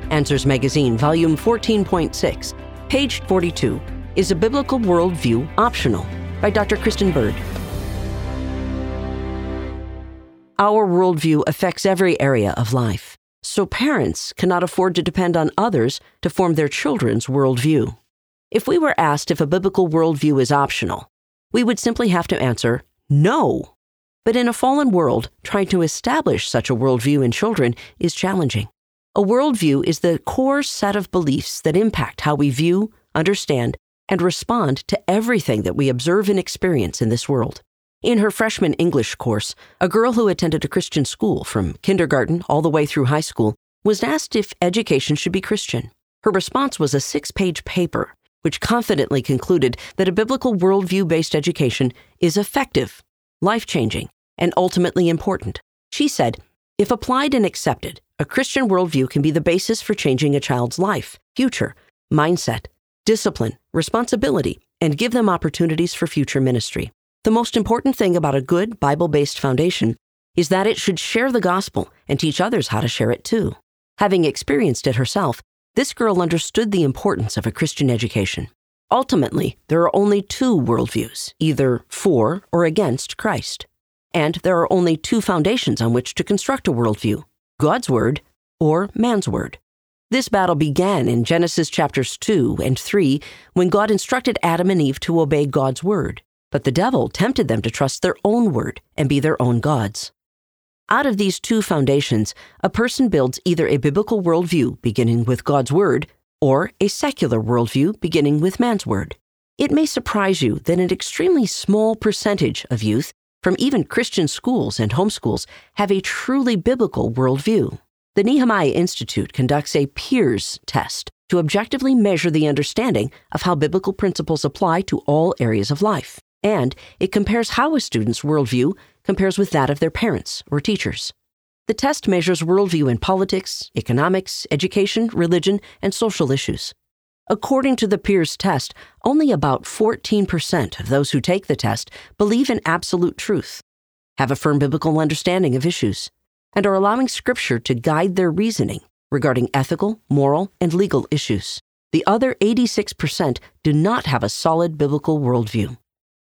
Answers Magazine, Volume 14.6, page 42, Is a Biblical Worldview Optional? By Dr. Kristen Bird. Our worldview affects every area of life, so parents cannot afford to depend on others to form their children's worldview. If we were asked if a biblical worldview is optional, we would simply have to answer no. But in a fallen world, trying to establish such a worldview in children is challenging. A worldview is the core set of beliefs that impact how we view, understand, and respond to everything that we observe and experience in this world. In her freshman English course, a girl who attended a Christian school from kindergarten all the way through high school was asked if education should be Christian. Her response was a 6-page paper, which confidently concluded that a biblical worldview-based education is effective, life-changing, and ultimately important. She said, if applied and accepted, a Christian worldview can be the basis for changing a child's life, future, mindset, discipline, responsibility, and give them opportunities for future ministry. The most important thing about a good Bible-based foundation is that it should share the gospel and teach others how to share it too. Having experienced it herself, this girl understood the importance of a Christian education. Ultimately, there are only 2 worldviews, either for or against Christ. And there are only 2 foundations on which to construct a worldview, God's Word or man's Word. This battle began in Genesis chapters 2 and 3 when God instructed Adam and Eve to obey God's Word, but the devil tempted them to trust their own word and be their own gods. Out of these 2 foundations, a person builds either a biblical worldview beginning with God's Word or a secular worldview beginning with man's Word. It may surprise you that an extremely small percentage of youth from even Christian schools and homeschools have a truly biblical worldview. The Nehemiah Institute conducts a peers test to objectively measure the understanding of how biblical principles apply to all areas of life, and it compares how a student's worldview compares with that of their parents or teachers. The test measures worldview in politics, economics, education, religion, and social issues. According to the peers test, only about 14% of those who take the test believe in absolute truth, have a firm biblical understanding of issues, and are allowing Scripture to guide their reasoning regarding ethical, moral, and legal issues. The other 86% do not have a solid biblical worldview.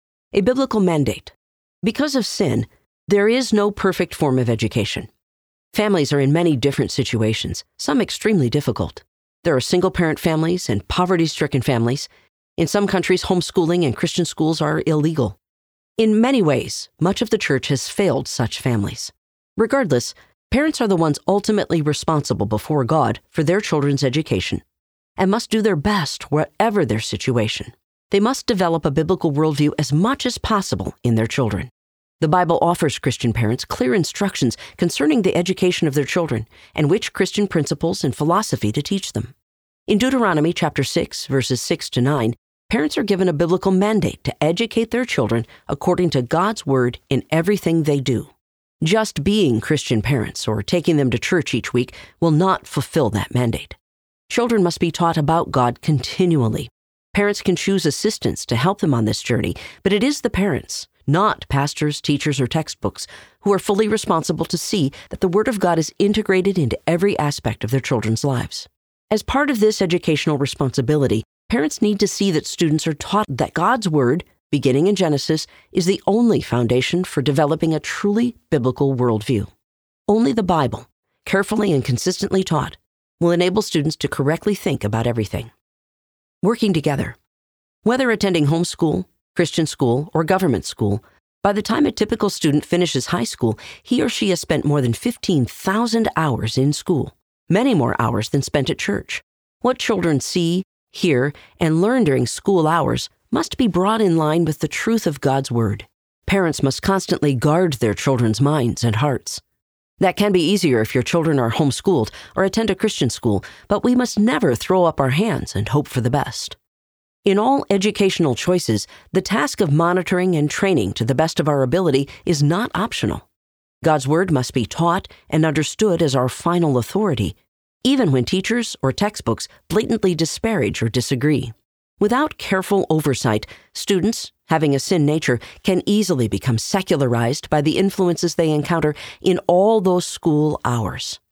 A biblical mandate. Because of sin, there is no perfect form of education. Families are in many different situations, some extremely difficult. There are single-parent families and poverty-stricken families. In some countries, homeschooling and Christian schools are illegal. In many ways, much of the church has failed such families. Regardless, parents are the ones ultimately responsible before God for their children's education and must do their best whatever their situation. They must develop a biblical worldview as much as possible in their children. The Bible offers Christian parents clear instructions concerning the education of their children and which Christian principles and philosophy to teach them. In Deuteronomy chapter 6, verses 6 to 9, parents are given a biblical mandate to educate their children according to God's Word in everything they do. Just being Christian parents or taking them to church each week will not fulfill that mandate. Children must be taught about God continually. Parents can choose assistants to help them on this journey, but it is the parents, not pastors, teachers, or textbooks, who are fully responsible to see that the Word of God is integrated into every aspect of their children's lives. As part of this educational responsibility, parents need to see that students are taught that God's Word, beginning in Genesis, is the only foundation for developing a truly biblical worldview. Only the Bible, carefully and consistently taught, will enable students to correctly think about everything. Working together. Whether attending homeschool, Christian school, or government school, by the time a typical student finishes high school, he or she has spent more than 15,000 hours in school, many more hours than spent at church. What children see, hear, and learn during school hours must be brought in line with the truth of God's Word. Parents must constantly guard their children's minds and hearts. That can be easier if your children are homeschooled or attend a Christian school, but we must never throw up our hands and hope for the best. In all educational choices, the task of monitoring and training to the best of our ability is not optional. God's Word must be taught and understood as our final authority, even when teachers or textbooks blatantly disparage or disagree. Without careful oversight, students, having a sin nature, can easily become secularized by the influences they encounter in all those school hours.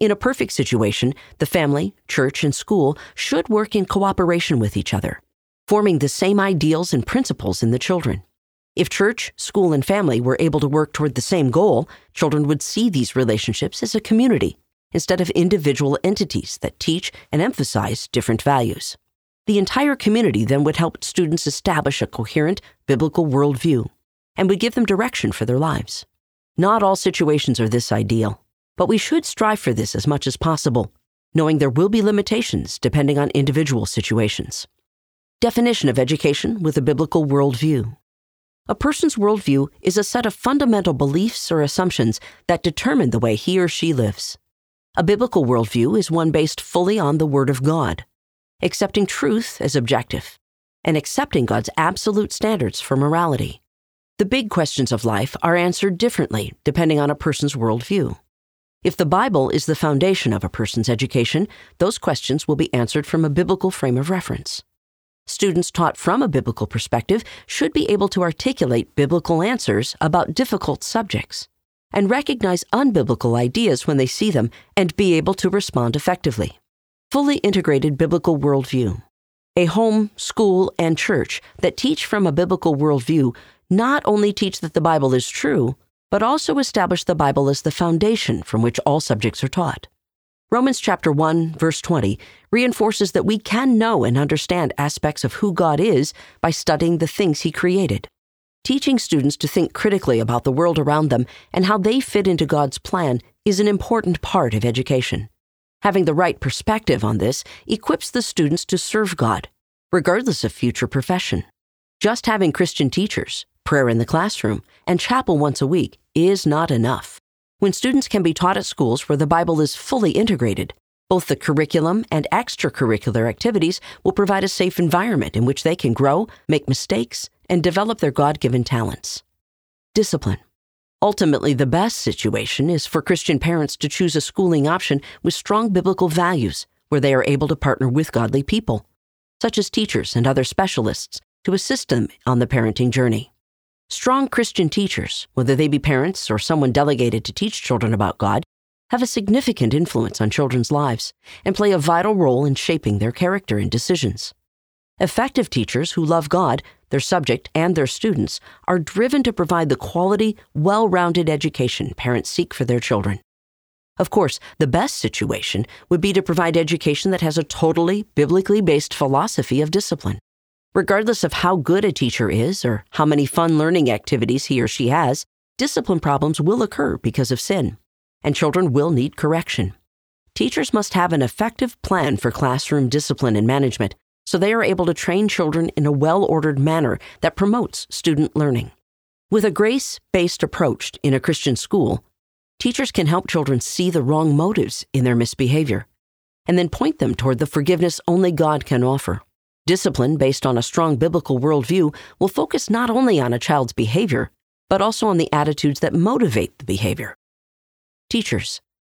In a perfect situation, the family, church, and school should work in cooperation with each other, forming the same ideals and principles in the children. If church, school, and family were able to work toward the same goal, children would see these relationships as a community instead of individual entities that teach and emphasize different values. The entire community then would help students establish a coherent biblical worldview and would give them direction for their lives. Not all situations are this ideal, but we should strive for this as much as possible, knowing there will be limitations depending on individual situations. Definition of education with a biblical worldview. A person's worldview is a set of fundamental beliefs or assumptions that determine the way he or she lives. A biblical worldview is one based fully on the Word of God, accepting truth as objective, and accepting God's absolute standards for morality. The big questions of life are answered differently depending on a person's worldview. If the Bible is the foundation of a person's education, those questions will be answered from a biblical frame of reference. Students taught from a biblical perspective should be able to articulate biblical answers about difficult subjects and recognize unbiblical ideas when they see them and be able to respond effectively. Fully integrated biblical worldview. A home, school, and church that teach from a biblical worldview not only teach that the Bible is true, but also establish the Bible as the foundation from which all subjects are taught. Romans chapter 1, verse 20 reinforces that we can know and understand aspects of who God is by studying the things He created. Teaching students to think critically about the world around them and how they fit into God's plan is an important part of education. Having the right perspective on this equips the students to serve God, regardless of future profession. Just having Christian teachers, prayer in the classroom, and chapel once a week is not enough. When students can be taught at schools where the Bible is fully integrated, both the curriculum and extracurricular activities will provide a safe environment in which they can grow, make mistakes, and develop their God-given talents. Discipline. Ultimately, the best situation is for Christian parents to choose a schooling option with strong biblical values where they are able to partner with godly people, such as teachers and other specialists, to assist them on the parenting journey. Strong Christian teachers, whether they be parents or someone delegated to teach children about God, have a significant influence on children's lives and play a vital role in shaping their character and decisions. Effective teachers who love God, their subject, and their students are driven to provide the quality, well-rounded education parents seek for their children. Of course, the best situation would be to provide education that has a totally biblically based philosophy of discipline. Regardless of how good a teacher is or how many fun learning activities he or she has, discipline problems will occur because of sin, and children will need correction. Teachers must have an effective plan for classroom discipline and management so they are able to train children in a well-ordered manner that promotes student learning. With a grace-based approach in a Christian school, teachers can help children see the wrong motives in their misbehavior and then point them toward the forgiveness only God can offer. Discipline based on a strong biblical worldview will focus not only on a child's behavior, but also on the attitudes that motivate the behavior. Teachers.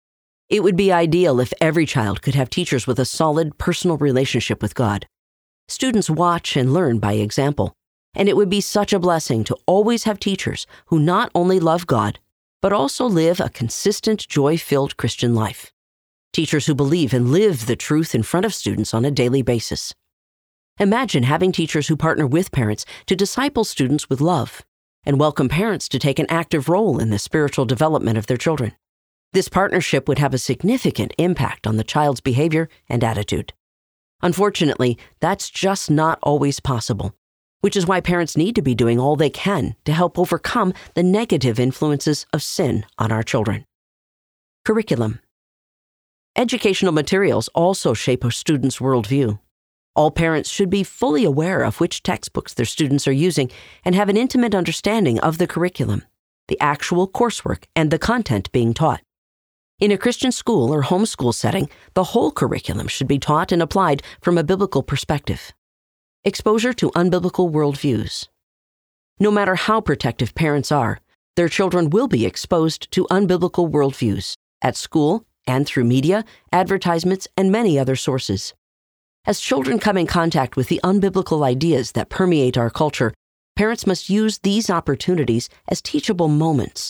It would be ideal if every child could have teachers with a solid personal relationship with God. Students watch and learn by example, and it would be such a blessing to always have teachers who not only love God, but also live a consistent, joy-filled Christian life. Teachers who believe and live the truth in front of students on a daily basis. Imagine having teachers who partner with parents to disciple students with love and welcome parents to take an active role in the spiritual development of their children. This partnership would have a significant impact on the child's behavior and attitude. Unfortunately, that's just not always possible, which is why parents need to be doing all they can to help overcome the negative influences of sin on our children. Curriculum. Educational materials also shape a student's worldview. All parents should be fully aware of which textbooks their students are using and have an intimate understanding of the curriculum, the actual coursework, and the content being taught. In a Christian school or homeschool setting, the whole curriculum should be taught and applied from a biblical perspective. Exposure to unbiblical worldviews. No matter how protective parents are, their children will be exposed to unbiblical worldviews at school and through media, advertisements, and many other sources. As children come in contact with the unbiblical ideas that permeate our culture, parents must use these opportunities as teachable moments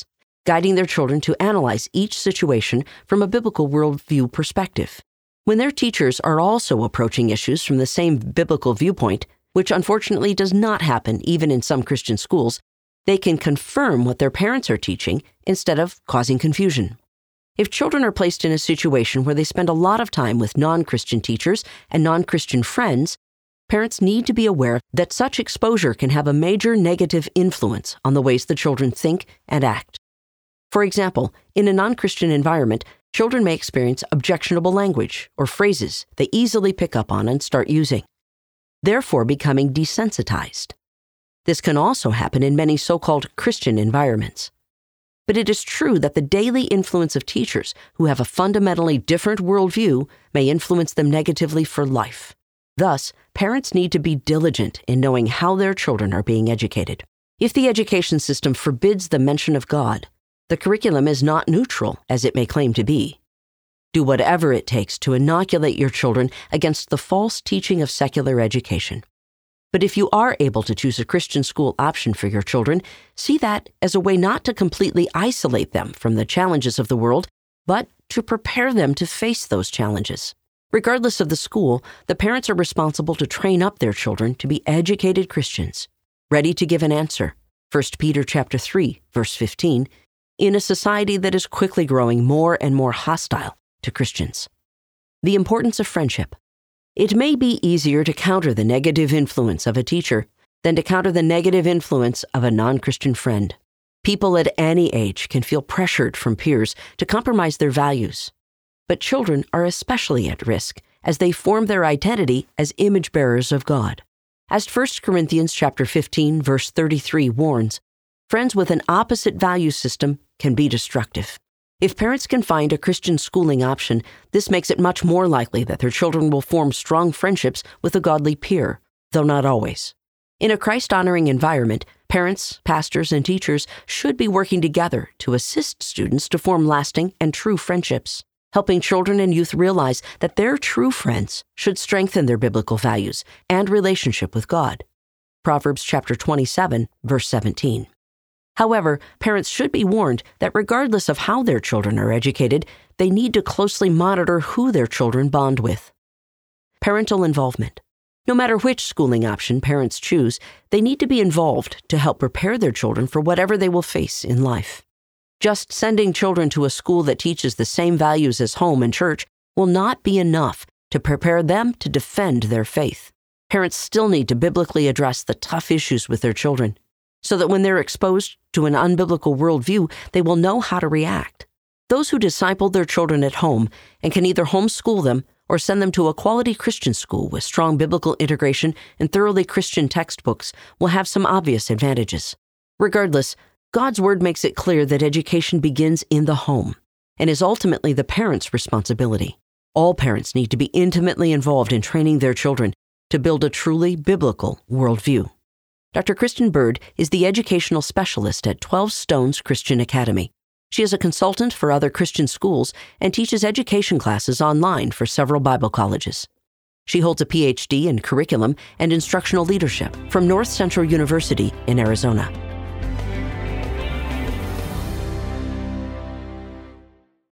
guiding their children to analyze each situation from a biblical worldview perspective. When their teachers are also approaching issues from the same biblical viewpoint, which unfortunately does not happen even in some Christian schools, they can confirm what their parents are teaching instead of causing confusion. If children are placed in a situation where they spend a lot of time with non-Christian teachers and non-Christian friends, parents need to be aware that such exposure can have a major negative influence on the ways the children think and act. For example, in a non-Christian environment, children may experience objectionable language or phrases they easily pick up on and start using, therefore becoming desensitized. This can also happen in many so-called Christian environments. But it is true that the daily influence of teachers who have a fundamentally different worldview may influence them negatively for life. Thus, parents need to be diligent in knowing how their children are being educated. If the education system forbids the mention of God, the curriculum is not neutral as it may claim to be. Do whatever it takes to inoculate your children against the false teaching of secular education. But if you are able to choose a Christian school option for your children, see that as a way not to completely isolate them from the challenges of the world, but to prepare them to face those challenges. Regardless of the school, the parents are responsible to train up their children to be educated Christians, ready to give an answer. 1 Peter chapter 3, verse 15, in a society that is quickly growing more and more hostile to Christians. The importance of friendship. It may be easier to counter the negative influence of a teacher than to counter the negative influence of a non-Christian friend. People at any age can feel pressured from peers to compromise their values. But children are especially at risk as they form their identity as image bearers of God. As 1 Corinthians chapter 15, verse 33 warns, friends with an opposite value system can be destructive. If parents can find a Christian schooling option, this makes it much more likely that their children will form strong friendships with a godly peer, though not always. In a Christ-honoring environment, parents, pastors, and teachers should be working together to assist students to form lasting and true friendships, helping children and youth realize that their true friends should strengthen their biblical values and relationship with God. Proverbs chapter 27, verse 17. However, parents should be warned that regardless of how their children are educated, they need to closely monitor who their children bond with. Parental involvement. No matter which schooling option parents choose, they need to be involved to help prepare their children for whatever they will face in life. Just sending children to a school that teaches the same values as home and church will not be enough to prepare them to defend their faith. Parents still need to biblically address the tough issues with their children, so that when they're exposed to an unbiblical worldview, they will know how to react. Those who disciple their children at home and can either homeschool them or send them to a quality Christian school with strong biblical integration and thoroughly Christian textbooks will have some obvious advantages. Regardless, God's Word makes it clear that education begins in the home and is ultimately the parents' responsibility. All parents need to be intimately involved in training their children to build a truly biblical worldview. Dr. Kristen Bird is the educational specialist at 12 Stones Christian Academy. She is a consultant for other Christian schools and teaches education classes online for several Bible colleges. She holds a PhD in curriculum and instructional leadership from North Central University in Arizona.